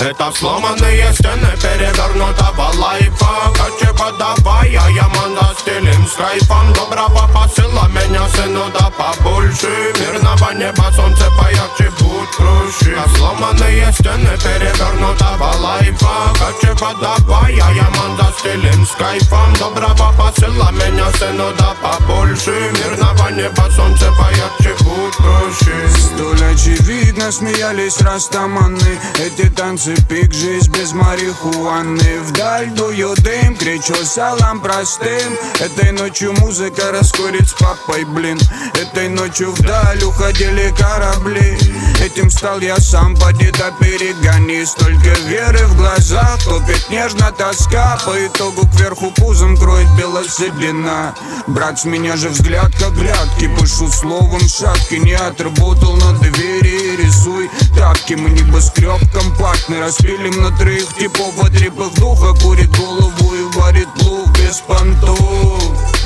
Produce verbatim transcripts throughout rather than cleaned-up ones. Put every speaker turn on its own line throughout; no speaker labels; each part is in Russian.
Это сломанные стены перевернутого лайфа. Короче, подавай, а я манда стилем с кайфом. Доброго посыла меня, сыну, да побольше. Мирного неба, солнце поярче, будь круче. А сломанные стены перевернутого лайфа. Короче, подавай, а я манда стилем с кайфом. Доброго посыла меня, сыну, да побольше. Мирного неба, солнце поярче, будь круче.
Столь очевидно смеялись растаманы. Эти танцы пик, жизнь без марихуаны. Вдаль дую дым, кричу салам простым. Этой ночью музыка раскурит с папой, блин. Этой ночью вдаль уходили корабли. Этим стал я сам, поди да перегони. Столько веры в глазах, топит нежно тоска. По итогу кверху пузом кроет белоседлина. Брат, с меня же взгляд как грядки. Пышу словом шатки, не отработал на двери. Рисуй тапки, мы небоскреб компактный. Распилим на троих типов, от трепых духа. Курит голову и варит плуг без понтов.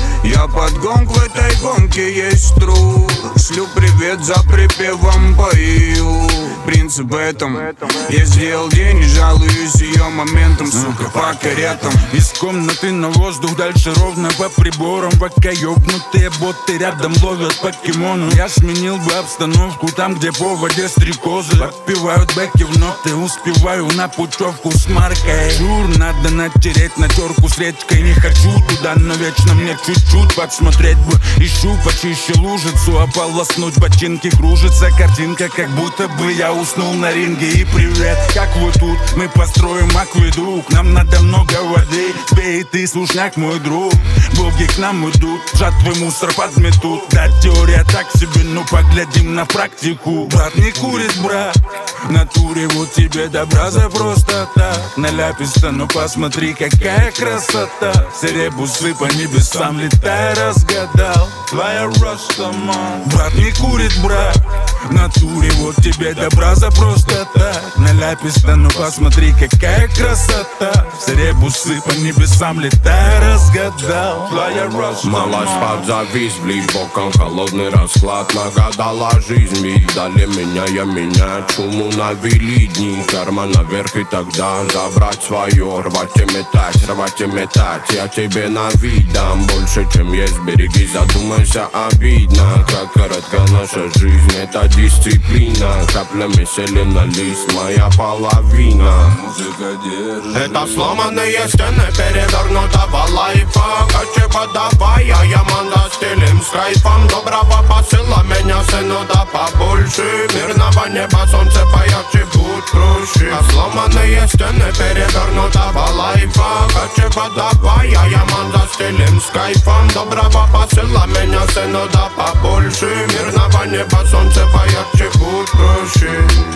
Я под гонг, в этой гонке есть труд. Шлю привет, за припевом пою. Принцип в этом. Я сделал день и жалуюсь ее моментом, сука, по каретам.
Из комнаты на воздух, дальше ровно по приборам. Пока ёбнутые боты рядом ловят покемону. Я сменил бы обстановку там, где по воде стрекозы подпевают бэки в ноты. Успеваю на путевку с маркой. Чур, надо натереть на терку с редькой. Не хочу туда, но вечно мне чуть-чуть подсмотреть бы. Ищу почище лужицу, ополоснуть ботинки. Кружится картинка, как будто бы я уснул на ринге. И привет, как вы тут? Мы построим акведук. Нам надо много воды. Бей ты, слушняк, мой друг. Боги к нам идут, жатвы мусор подметут. Да, теория так себе, но поглядим на практику. Брат не курит, брат. В натуре вот тебе добра за просто так. Наляписто, но посмотри, какая красота. Все ребусы по небесам летая разгадал. Твоя растаман. Брат не курит, брат. В натуре вот тебе добра за просто так. Наляписто, но посмотри, какая красота. Все ребусы по небесам летая разгадал. Твоя растаман.
Малась подзавис, влив боком холодный расклад. Нагадала жизнь, видали меня, я меня. Чуму навели дни, карма наверх и тогда забрать свое. Рвать и метать, рвать и метать. Я тебе навидам больше, чем есть, береги, задумайся, обидно. Как коротка наша жизнь, это дисциплина. Каплями сели на лист, моя половина.
Музыка держит.
Это сломанные стены перевернутого лайфа. Короче, подавай, а я манда стилем с кайфом. Доброго посыла меня, сыну, да побольше. Мирного неба, солнце поярче, будь круче. А сломанные стены перевернутого лайфа. Короче, подавай, а я манда стилем с кайфом. Доброго посыла меня, сыну, да побольше. Мирного неба, солнце поярче, будь круче.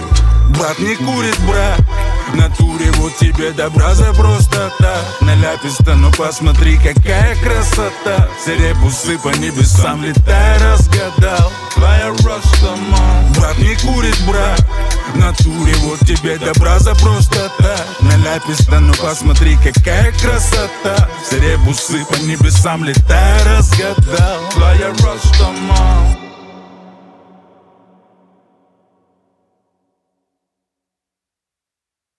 Брат не курит, брат. В натуре вот тебе добра за просто так. Наляписто, но посмотри, какая красота. Все ребусы по небесам летая разгадал. Твоя растаман. Брат не курит, брат. В натуре вот тебе добра за просто так. Наляписто, но посмотри, какая красота. Все ребусы по небесам летая разгадал. Твоя растаман.